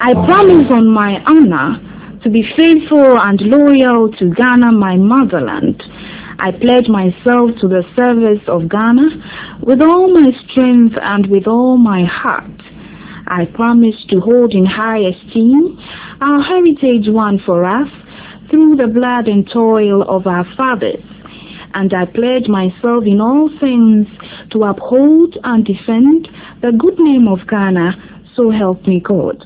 I promise on my honor to be faithful and loyal to Ghana, my motherland. I pledge myself to the service of Ghana with all my strength and with all my heart. I promise to hold in high esteem our heritage won for us through the blood and toil of our fathers. And I pledge myself in all things to uphold and defend the good name of Ghana, so help me God.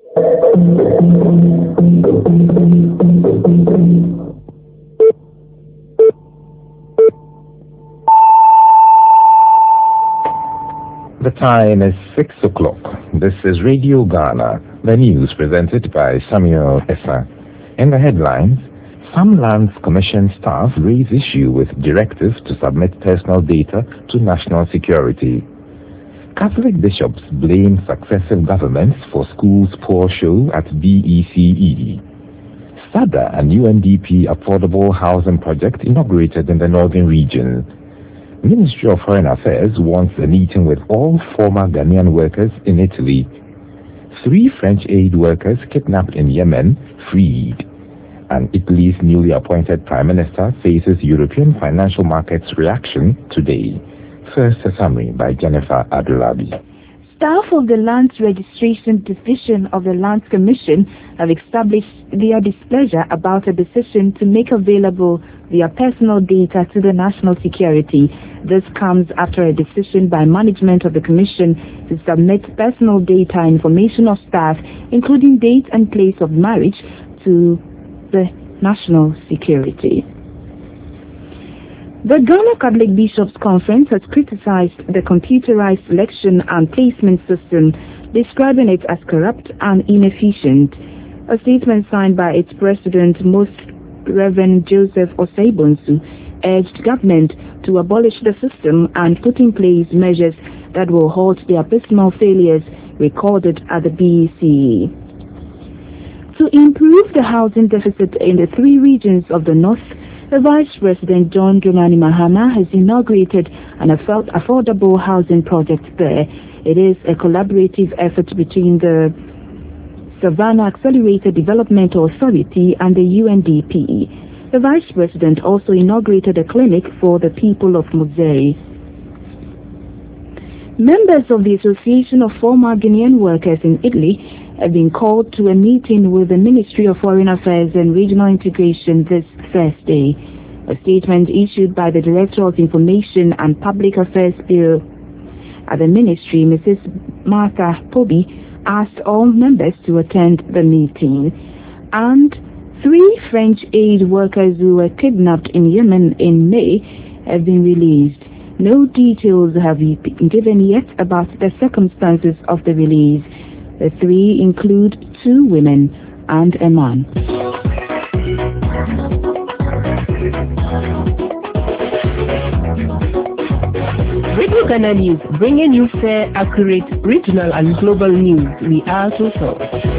The time is 6 o'clock. This is Radio Ghana, the news presented by Samuel Essa. In the headlines, some Lands Commission staff raise issue with directive to submit personal data to national security. Catholic bishops blame successive governments for schools' poor show at BECE. SADA and UNDP affordable housing project inaugurated in the northern region. Ministry of Foreign Affairs wants a meeting with all former Ghanaian workers in Italy. 3 French aid workers kidnapped in Yemen freed. And Italy's newly appointed Prime Minister faces European financial markets reaction today. First, a summary by Jennifer Adulabi. Staff of the Lands Registration Division of the Lands Commission have established their displeasure about a decision to make available their personal data to the national security. This comes after a decision by management of the Commission to submit personal data information of staff, including date and place of marriage, to the national security. The Ghana Catholic Bishops' Conference has criticized the computerized selection and placement system, describing it as corrupt and inefficient. A statement signed by its president, Most Reverend Joseph Osei-Bonsu, urged government to abolish the system and put in place measures that will halt the abysmal failures recorded at the BECE. To improve the housing deficit in the 3 regions of the North, the Vice President John Dramani Mahama has inaugurated an affordable housing project there. It is a collaborative effort between the Savannah Accelerated Development Authority and the UNDP. The Vice President also inaugurated a clinic for the people of Muzeri. Members of the Association of Former Guinean Workers in Italy have been called to a meeting with the Ministry of Foreign Affairs and Regional Integration this Thursday. A statement issued by the Director of Information and Public Affairs Bureau at the Ministry, Mrs. Martha Pobi, asked all members to attend the meeting. And 3 French aid workers who were kidnapped in Yemen in May have been released. No details have been given yet about the circumstances of the release. The 3 include 2 women and a man. Radio Ghana News, bringing you fair, accurate, regional and global news. We are Total.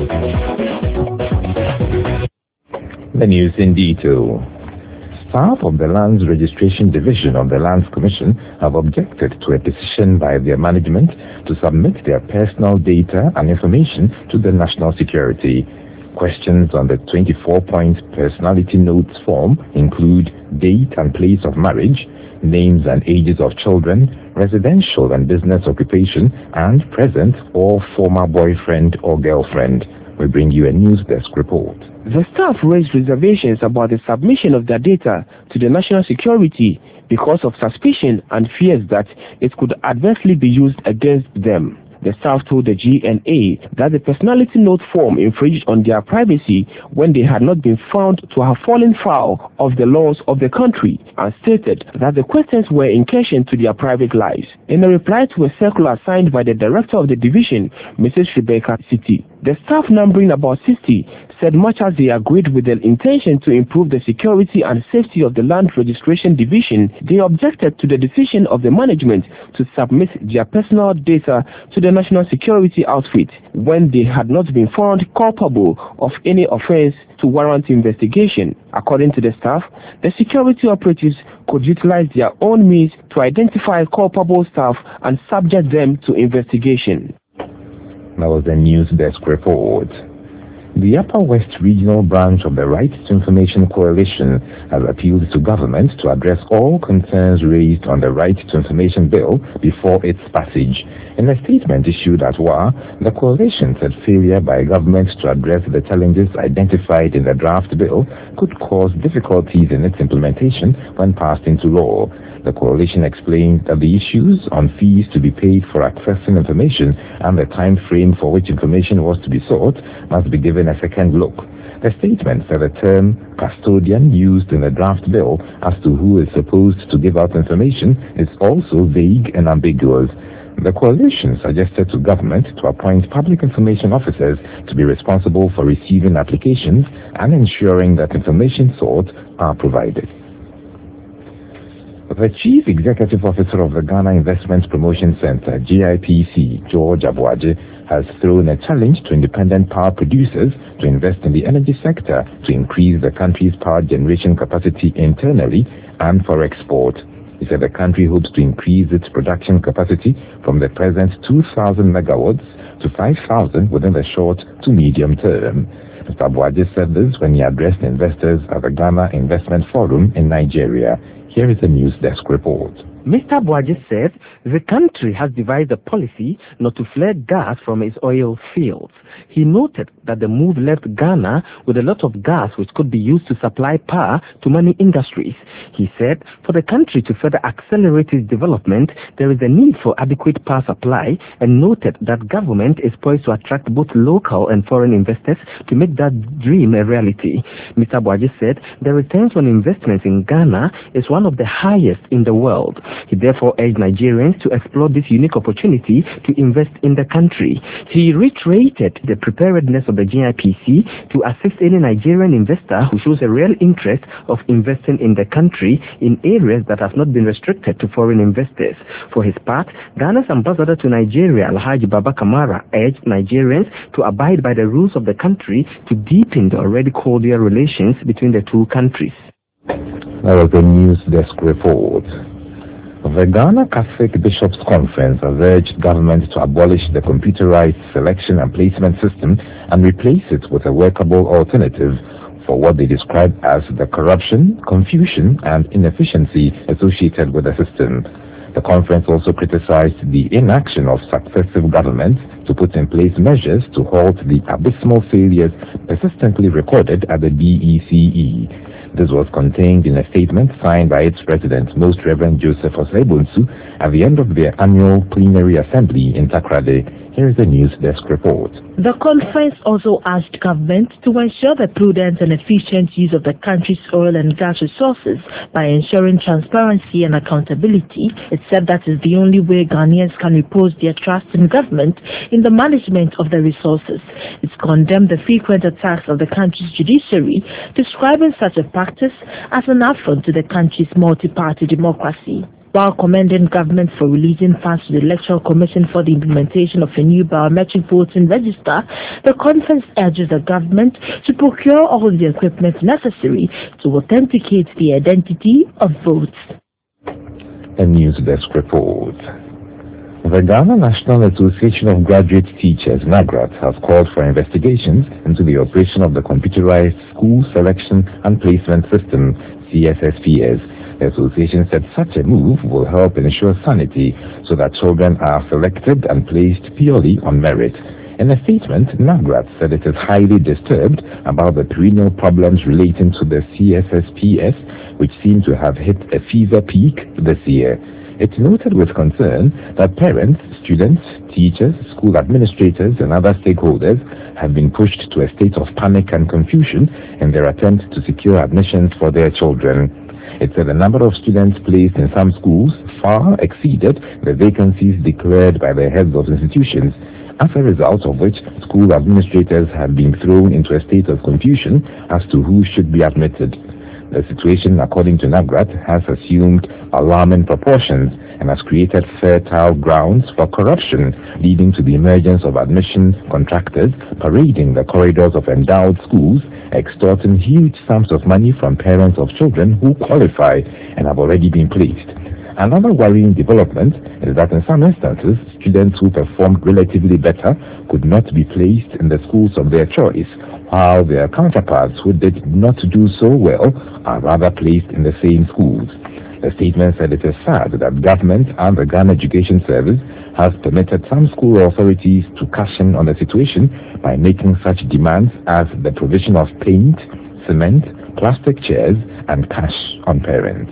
The news in detail. Staff of the Lands Registration Division of the Lands Commission have objected to a decision by their management to submit their personal data and information to the national security. Questions on the 24-point personality notes form include date and place of marriage, names and ages of children, residential and business occupation, and present or former boyfriend or girlfriend. We bring you a news desk report. The staff raised reservations about the submission of their data to the national security because of suspicion and fears that it could adversely be used against them. The staff told the GNA that the personality note form infringed on their privacy when they had not been found to have fallen foul of the laws of the country, and stated that the questions were incursion to their private lives. In a reply to a circular signed by the director of the division, Mrs. Rebecca City, the staff, numbering about 60, said much as they agreed with the intention to improve the security and safety of the Land Registration Division, they objected to the decision of the management to submit their personal data to the National Security Outfit when they had not been found culpable of any offense to warrant investigation. According to the staff, the security operatives could utilize their own means to identify culpable staff and subject them to investigation. That was the news desk report. The Upper West Regional Branch of the Right to Information Coalition has appealed to government to address all concerns raised on the Right to Information Bill before its passage. In a statement issued at WA, the coalition said failure by government to address the challenges identified in the draft bill could cause difficulties in its implementation when passed into law. The coalition explained that the issues on fees to be paid for accessing information and the time frame for which information was to be sought must be given a second look. The statement said the term custodian used in the draft bill as to who is supposed to give out information is also vague and ambiguous. The coalition suggested to government to appoint public information officers to be responsible for receiving applications and ensuring that information sought are provided. The Chief Executive Officer of the Ghana Investment Promotion Center, GIPC, George Abuaje, has thrown a challenge to independent power producers to invest in the energy sector to increase the country's power generation capacity internally and for export. He said the country hopes to increase its production capacity from the present 2,000 megawatts to 5,000 within the short to medium term. Mr. Abuaje said this when he addressed investors at the Ghana Investment Forum in Nigeria. Here is a news desk report. Mr. Abuaje said the country has devised a policy not to flare gas from its oil fields. He noted that the move left Ghana with a lot of gas which could be used to supply power to many industries. He said for the country to further accelerate its development, there is a need for adequate power supply, and noted that government is poised to attract both local and foreign investors to make that dream a reality. Mr. Abuaje said the returns on investments in Ghana is one of the highest in the world. He therefore urged Nigerians to explore this unique opportunity to invest in the country. He reiterated the preparedness of the GIPC to assist any Nigerian investor who shows a real interest of investing in the country in areas that have not been restricted to foreign investors. For his part, Ghana's ambassador to Nigeria, Alhaji Baba Kamara, urged Nigerians to abide by the rules of the country to deepen the already cordial relations between the two countries. That was the news desk report. The Ghana Catholic Bishops' Conference has urged government to abolish the computerized selection and placement system and replace it with a workable alternative for what they describe as the corruption, confusion, and inefficiency associated with the system. The conference also criticized the inaction of successive governments to put in place measures to halt the abysmal failures persistently recorded at the DECE. This was contained in a statement signed by its president, Most Reverend Joseph Osei-Bonsu, at the end of their annual plenary assembly in Takoradi. Here is the news desk report. The conference also asked government to ensure the prudent and efficient use of the country's oil and gas resources by ensuring transparency and accountability. It said that is the only way Ghanaians can repose their trust in government in the management of the resources. It condemned the frequent attacks of the country's judiciary, describing such a practice as an affront to the country's multi-party democracy. While commending government for releasing funds to the Electoral Commission for the implementation of a new biometric voting register, the conference urges the government to procure all the equipment necessary to authenticate the identity of votes. A news desk report. The Ghana National Association of Graduate Teachers, NAGRAT, has called for investigations into the operation of the Computerized School Selection and Placement System, CSSPS. The association said such a move will help ensure sanity so that children are selected and placed purely on merit. In a statement, NAGRAT said it is highly disturbed about the perennial problems relating to the CSSPS, which seem to have hit a fever peak this year. It noted with concern that parents, students, teachers, school administrators, and other stakeholders have been pushed to a state of panic and confusion in their attempt to secure admissions for their children. It said the number of students placed in some schools far exceeded the vacancies declared by the heads of institutions, as a result of which school administrators have been thrown into a state of confusion as to who should be admitted. The situation, according to NAGRAT, has assumed alarming proportions and has created fertile grounds for corruption, leading to the emergence of admission contractors parading the corridors of endowed schools, extorting huge sums of money from parents of children who qualify and have already been placed. Another worrying development is that in some instances, students who performed relatively better could not be placed in the schools of their choice, while their counterparts who did not do so well are rather placed in the same schools. The statement said it is sad that government and the Ghana Education Service has permitted some school authorities to cash in on the situation by making such demands as the provision of paint, cement, plastic chairs, and cash on parents.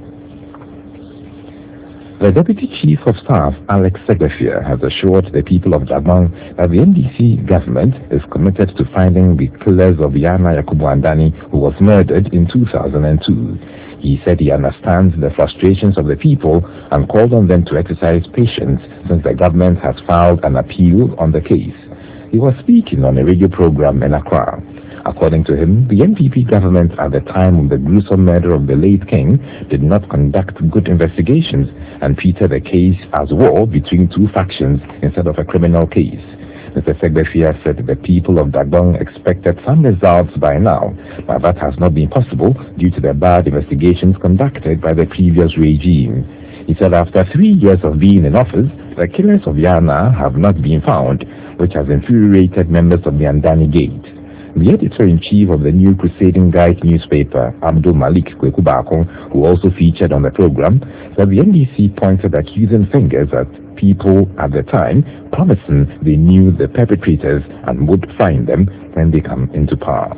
The Deputy Chief of Staff, Alex Segbefia, has assured the people of Dagbon that the NDC government is committed to finding the killers of Yana Yakubu Andani, who was murdered in 2002. He said he understands the frustrations of the people and called on them to exercise patience since the government has filed an appeal on the case. He was speaking on a radio program in Accra. According to him, the NPP government at the time of the gruesome murder of the late king did not conduct good investigations and treated the case as war between two factions instead of a criminal case. Mr. Segbefia said the people of Dagbon expected some results by now, but that has not been possible due to the bad investigations conducted by the previous regime. He said after 3 years of being in office, the killers of Yana have not been found, which has infuriated members of the Andani Gate. The editor-in-chief of the New Crusading Guide newspaper, Abdul Malik Kwekubakon, who also featured on the program, said the NDC pointed accusing fingers at people at the time, promising they knew the perpetrators and would find them when they come into power.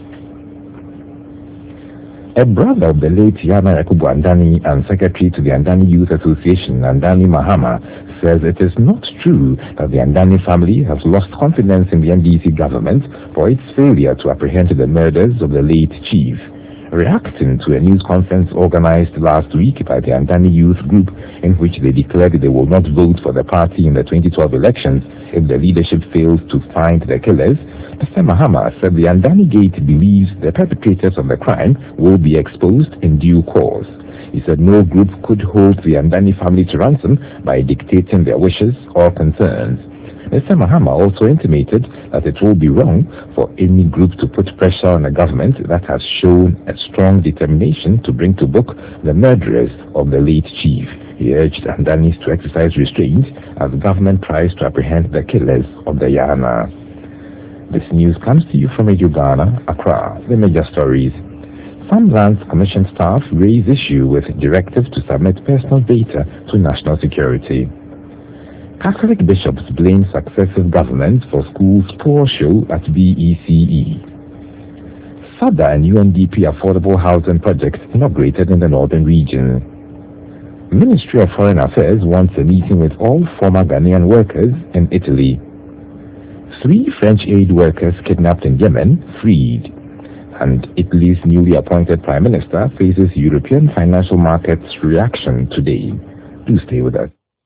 A brother of the late Yana Yakubu Andani and secretary to the Andani Youth Association, Andani Mahama, says it is not true that the Andani family has lost confidence in the NDC government for its failure to apprehend the murders of the late chief. Reacting to a news conference organized last week by the Andani Youth Group, in which they declared they will not vote for the party in the 2012 elections if the leadership fails to find the killers, Mr. Mahama said the Andani Gate believes the perpetrators of the crime will be exposed in due course. He said no group could hold the Andani family to ransom by dictating their wishes or concerns. Mr. Mahama also intimated that it will be wrong for any group to put pressure on a government that has shown a strong determination to bring to book the murderers of the late chief. He urged Andanis to exercise restraint as the government tries to apprehend the killers of the Yana. This news comes to you from Radio Ghana, Accra. The major stories. Some Lands Commission staff raise issue with directives to submit personal data to national security. Catholic bishops blame successive governments for schools' poor show at BECE. SADA and UNDP affordable housing project inaugurated in the northern region. Ministry of Foreign Affairs wants a meeting with all former Ghanaian workers in Italy. 3 French aid workers kidnapped in Yemen freed. And Italy's newly appointed Prime Minister faces European financial markets reaction today. Do stay with us.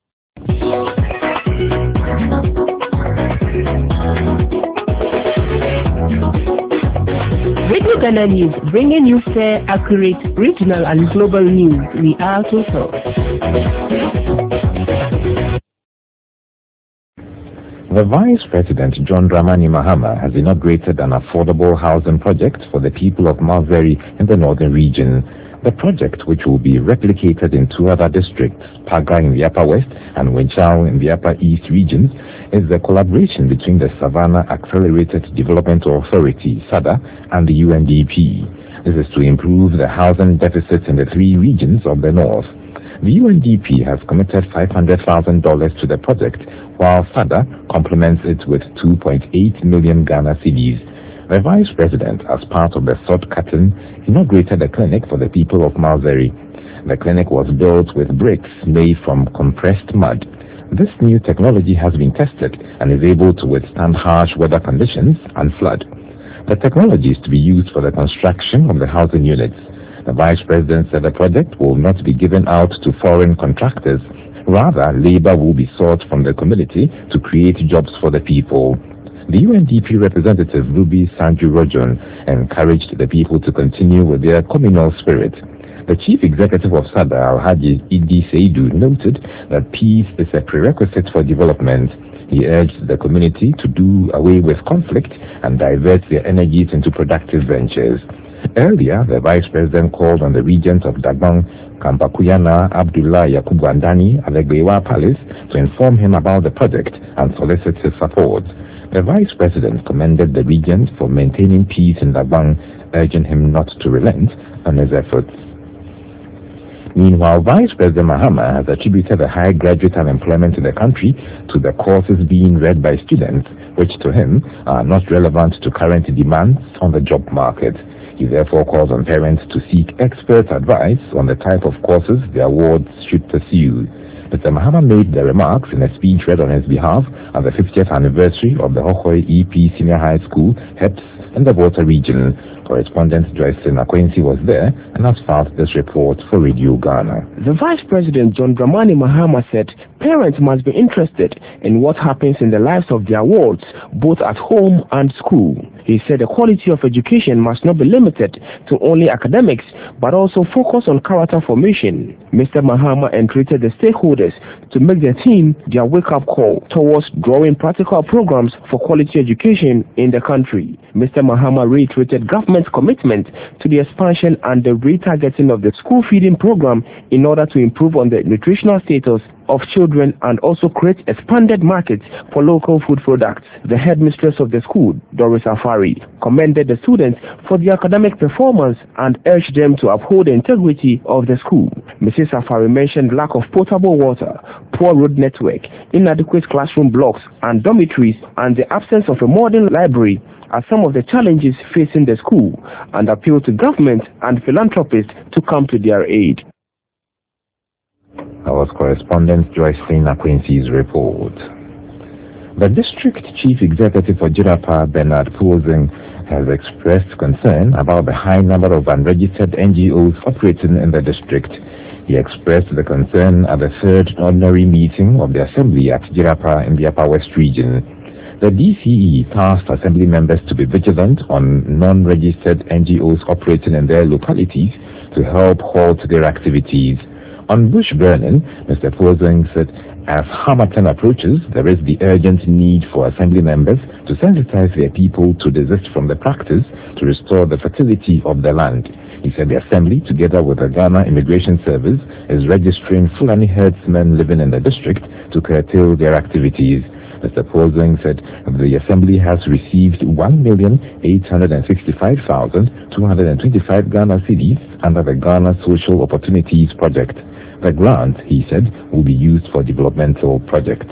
Radio Ghana News, bringing you fair, accurate, regional and global news. We are Total. The Vice President, John Dramani Mahama, has inaugurated an affordable housing project for the people of Malveri in the northern region. The project, which will be replicated in 2 other districts, Paga in the Upper West and Wenchao in the Upper East regions, is the collaboration between the Savannah Accelerated Development Authority, SADA, and the UNDP. This is to improve the housing deficit in the 3 regions of the north. The UNDP has committed $500,000 to the project, while SADA complements it with 2.8 million Ghana cedis. The Vice President, as part of the sod cutting, inaugurated a clinic for the people of Malveri. The clinic was built with bricks made from compressed mud. This new technology has been tested and is able to withstand harsh weather conditions and flood. The technology is to be used for the construction of the housing units. The Vice President said the project will not be given out to foreign contractors. Rather, labor will be sought from the community to create jobs for the people. The UNDP representative Ruby Sanju Rojon encouraged the people to continue with their communal spirit. The chief executive of SADA, Alhaji Idi Seidu, noted that peace is a prerequisite for development. He urged the community to do away with conflict and divert their energies into productive ventures. Earlier, the Vice President called on the regents of Dagbang, Kampakuyana, Abdullah Yakubu Andani at the Gbewa Palace to inform him about the project and solicit his support. The Vice President commended the regent for maintaining peace in Dagbang, urging him not to relent on his efforts. Meanwhile, Vice President Mahama has attributed the high graduate unemployment in the country to the courses being read by students, which to him are not relevant to current demands on the job market. He therefore calls on parents to seek expert advice on the type of courses their wards should pursue. Mr. Mahama made the remarks in a speech read on his behalf at the 50th anniversary of the Hohoi EP Senior High School, HEPS, in the Volta region. Correspondent Joycelyn Akwensi was there and has filed this report for Radio Ghana. The Vice President John Dramani Mahama said parents must be interested in what happens in the lives of their wards, both at home and school. He said the quality of education must not be limited to only academics, but also focus on character formation. Mr. Mahama entreated the stakeholders to make their team their wake-up call towards drawing practical programs for quality education in the country. Mr. Mahama reiterated government's commitment to the expansion and the retargeting of the school feeding program in order to improve on the nutritional status of children and also create expanded markets for local food products. The headmistress of the school, Doris Afari, commended the students for their academic performance and urged them to uphold the integrity of the school. Mrs. Afari mentioned lack of potable water, poor road network, inadequate classroom blocks and dormitories, and the absence of a modern library are some of the challenges facing the school, and appealed to government and philanthropists to come to their aid. That was correspondent Joycelyn Akwensi's report. The district chief executive for Jirapa, Bernard Posing, has expressed concern about the high number of unregistered NGOs operating in the district. He expressed the concern at the third ordinary meeting of the assembly at Jirapa in the Upper West region. The DCE tasked assembly members to be vigilant on non-registered NGOs operating in their localities to help halt their activities. On bush burning, Mr. Posing said, as Harmattan approaches, there is the urgent need for assembly members to sensitize their people to desist from the practice to restore the fertility of the land. He said the assembly, together with the Ghana Immigration Service, is registering Fulani herdsmen living in the district to curtail their activities. Mr. Posing said the assembly has received 1,865,225 Ghana cedis under the Ghana Social Opportunities Project. The grant, he said, will be used for developmental projects.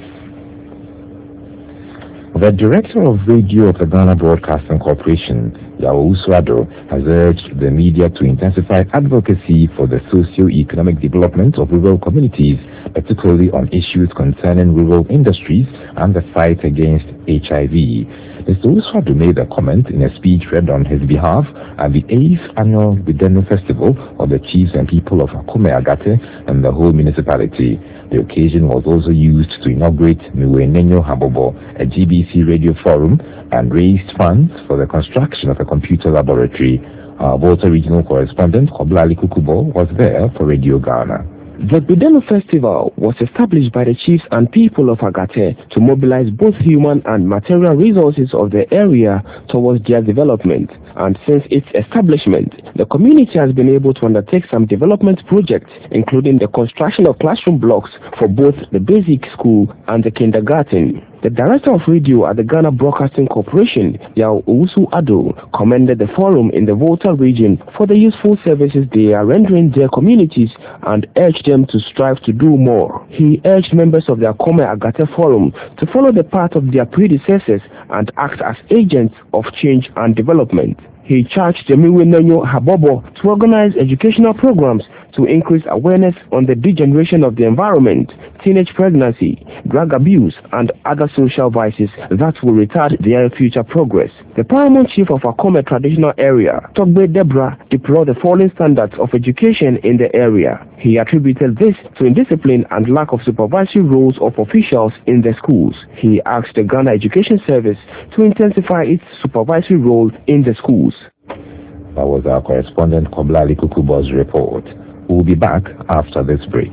The director of radio of the Ghana Broadcasting Corporation, Yao Uswado, has urged the media to intensify advocacy for the socio-economic development of rural communities, particularly on issues concerning rural industries and the fight against HIV. Mr. Uswado made a comment in a speech read on his behalf at the 8th Annual Bidenu Festival of the Chiefs and People of Akume Agate and the whole municipality. The occasion was also used to inaugurate Miwenenyo Habobo, a GBC radio forum, and raised funds for the construction of a computer laboratory. Our Volta regional correspondent, Koblali Kukubo, was there for Radio Ghana. The Bidenu Festival was established by the chiefs and people of Agate to mobilize both human and material resources of the area towards their development. And since its establishment, the community has been able to undertake some development projects, including the construction of classroom blocks for both the basic school and the kindergarten. The director of radio at the Ghana Broadcasting Corporation, Yao Uswado, commended the forum in the Volta region for the useful services they are rendering their communities and urged them to strive to do more. He urged members of the Akume Agate Forum to follow the path of their predecessors and act as agents of change and development. He charged the Miwenenyo Habobo to organize educational programs to increase awareness on the degeneration of the environment, teenage pregnancy, drug abuse, and other social vices that will retard their future progress. The paramount chief of Akome traditional area, Togbe Deborah, deplored the falling standards of education in the area. He attributed this to indiscipline and lack of supervisory roles of officials in the schools. He asked the Ghana Education Service to intensify its supervisory role in the schools. That was our correspondent Koblali Kukubo's report. We'll be back after this break.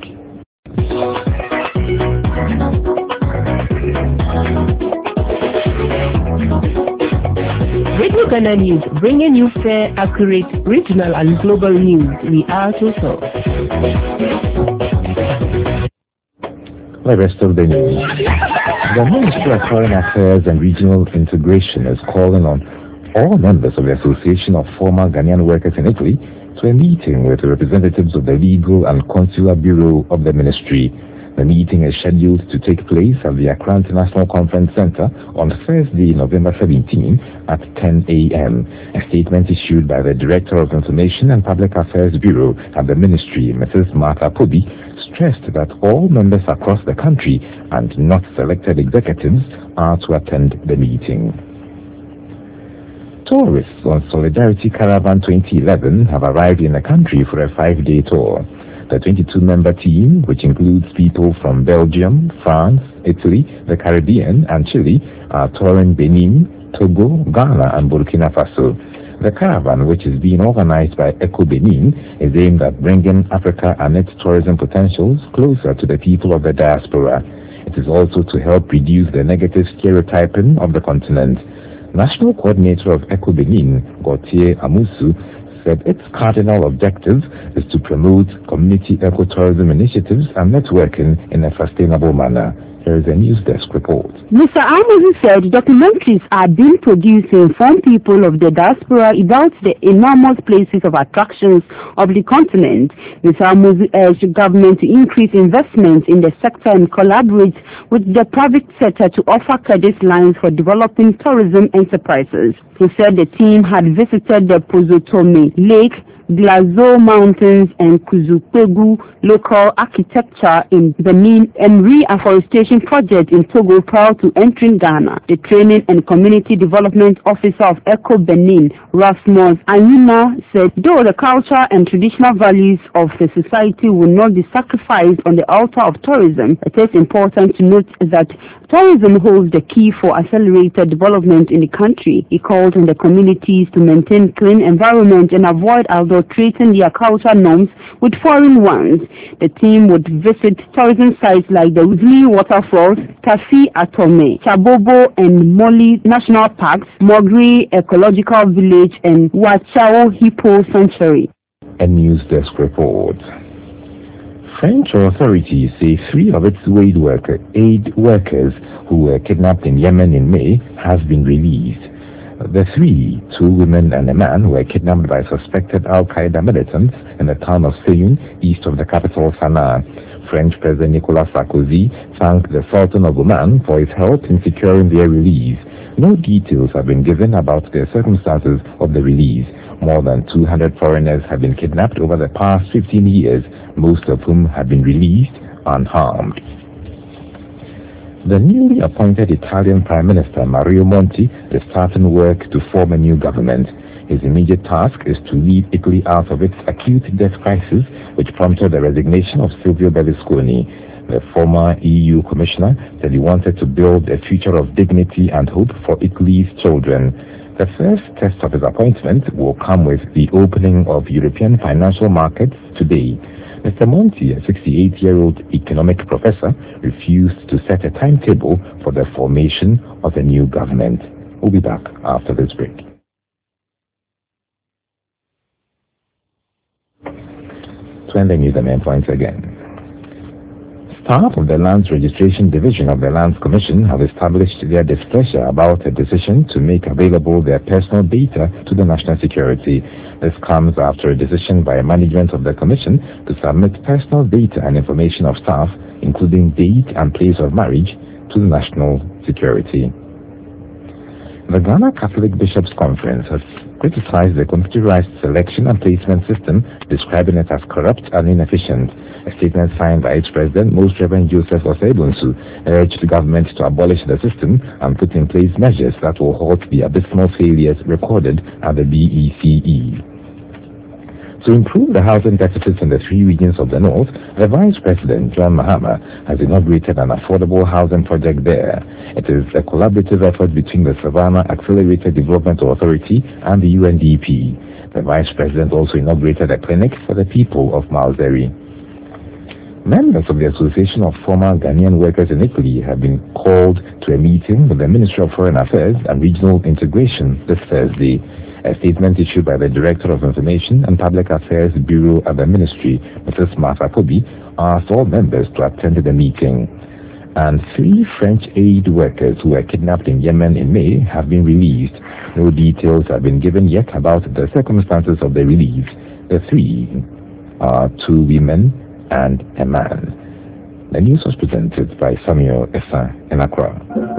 Radio Ghana News, bringing you fair, accurate, regional and global news. We are Total. The rest of the news. The Ministry of Foreign Affairs and Regional Integration is calling on all members of the Association of Former Ghanaian Workers in Italy to a meeting with the representatives of the Legal and Consular Bureau of the Ministry. The meeting is scheduled to take place at the Accra International Conference Center on Thursday, November 17 at 10 a.m. A statement issued by the Director of Information and Public Affairs Bureau at the Ministry, Mrs. Martha Pobi, stressed that all members across the country and not selected executives are to attend the meeting. Tourists on Solidarity Caravan 2011 have arrived in the country for a 5-day tour. The 22-member team, which includes people from Belgium, France, Italy, the Caribbean, and Chile, are touring Benin, Togo, Ghana, and Burkina Faso. The caravan, which is being organized by Eco Benin, is aimed at bringing Africa and its tourism potentials closer to the people of the diaspora. It is also to help reduce the negative stereotyping of the continent. National Coordinator of Eco Benin, Gautier Amusu, said its cardinal objective is to promote community ecotourism initiatives and networking in a sustainable manner. Here is a news desk report. Mr. Amuzi said documentaries are being produced to inform people of the diaspora about the enormous places of attractions of the continent. Mr. Amuzi urged the government to increase investments in the sector and collaborate with the private sector to offer credit lines for developing tourism enterprises. He said the team had visited the Pozotome Lake, Glazo Mountains and Kuzupegu local architecture in Benin and reforestation project in Togo prior to entering Ghana. The Training and Community Development Officer of Eco Benin, Rasmus Anyima, said though the culture and traditional values of the society will not be sacrificed on the altar of tourism, it is important to note that tourism holds the key for accelerated development in the country. He called on the communities to maintain clean environment and avoid adulterating their cultural norms with foreign ones. The team would visit tourism sites like the Uzli Waterfalls, Tafi Atome, Chabobo and Moli National Parks, Mogri Ecological Village and Wachao Hippo Sanctuary. A news desk report. French authorities say 3 of its aid workers who were kidnapped in Yemen in May have been released. The 3, 2 women and a man, were kidnapped by suspected Al-Qaeda militants in the town of Seyun, east of the capital Sana'a. French President Nicolas Sarkozy thanked the Sultan of Oman for his help in securing their release. No details have been given about the circumstances of the release. More than 200 foreigners have been kidnapped over the past 15 years, most of whom have been released unharmed. The newly appointed Italian Prime Minister Mario Monti is starting work to form a new government. His immediate task is to lead Italy out of its acute debt crisis, which prompted the resignation of Silvio Berlusconi. The former EU Commissioner said he wanted to build a future of dignity and hope for Italy's children. The first test of his appointment will come with the opening of European financial markets today. Mr. Monti, a 68-year-old economic professor, refused to set a timetable for the formation of a new government. We'll be back after this break. To end the news, the main points again. Staff of the Lands Registration Division of the Lands Commission have established their displeasure about a decision to make available their personal data to the national security. This comes after a decision by management of the Commission to submit personal data and information of staff, including date and place of marriage, to the national security. The Ghana Catholic Bishops' Conference has criticized the computerized selection and placement system, describing it as corrupt and inefficient. A statement signed by its president, Most Reverend Joseph Osei-Bonsu, urged the government to abolish the system and put in place measures that will halt the abysmal failures recorded at the BECE. To improve the housing deficits in the 3 regions of the north, the Vice President, John Mahama, has inaugurated an affordable housing project there. It is a collaborative effort between the Savannah Accelerated Development Authority and the UNDP. The Vice President also inaugurated a clinic for the people of Malzeri. Members of the Association of Former Ghanaian Workers in Italy have been called to a meeting with the Ministry of Foreign Affairs and Regional Integration this Thursday. A statement issued by the Director of Information and Public Affairs Bureau at the Ministry, Mrs. Martha Kobi, asked all members to attend the meeting. And 3 French aid workers who were kidnapped in Yemen in May have been released. No details have been given yet about the circumstances of the release. The 3 are 2 women and a man. The news was presented by Samuel Essa in Accra.